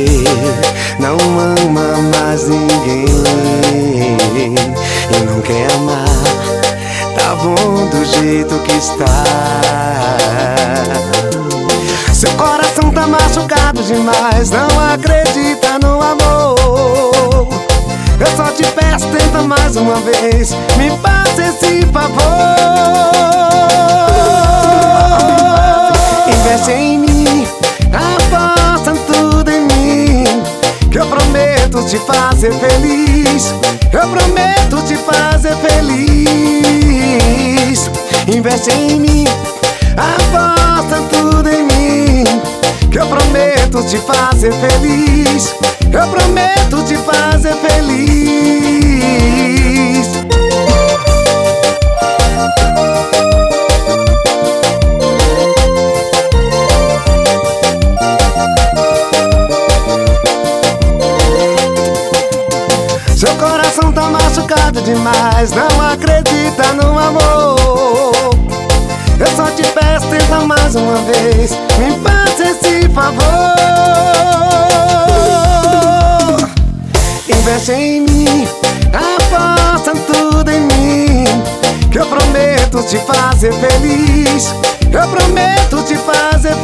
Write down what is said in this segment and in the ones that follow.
não ama mais ninguém e não quer amar, tá bom do jeito que está. Seu coração tá machucado demais, não acredita no amor. Eu só te peço, tenta mais uma vez, me faça esse favor. Investe em mim, aposta tudo em mim, que eu prometo te fazer feliz. Eu prometo te fazer feliz. Investe em mim, aposta tudo em mim, que eu prometo te fazer feliz. Eu prometo te fazer feliz. Seu coração tá machucado demais, não acredita no amor. Eu só te peço, tenta mais uma vez, me faça esse favor. Investe em mim, aposta tudo em mim, que eu prometo te fazer feliz. Eu prometo te fazer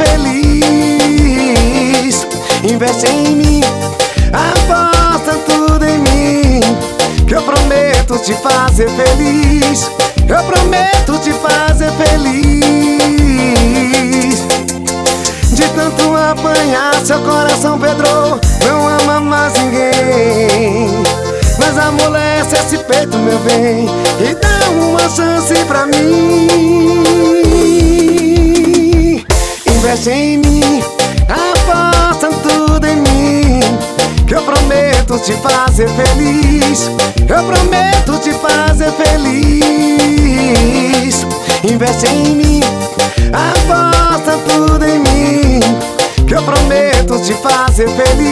feliz. Investe em mim, aposta tudo em mim, que eu prometo te fazer feliz. Eu prometo te fazer feliz. De tanto apanhar, seu coração pedrou, não ama mais ninguém. Mas amolece esse peito, meu bem, e dá uma chance pra mim. Investe em mim, aposta tudo em mim, que eu prometo te fazer feliz. Eu prometo te fazer feliz. Investe em mim, aposta tudo em mim, que eu prometo te fazer feliz.